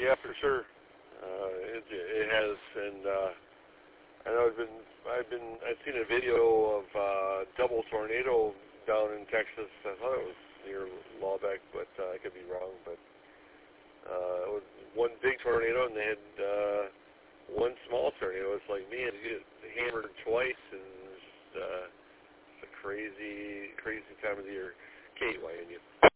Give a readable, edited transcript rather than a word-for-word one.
Yeah, for sure. It has, and I know I've seen a video of double tornado down in Texas. I thought it was near Lawbeck, but I could be wrong. But it was one big tornado, and they had one small tornado. It's like, man, you get hammered twice, and it's a crazy time of the year. Kate, why didn't you?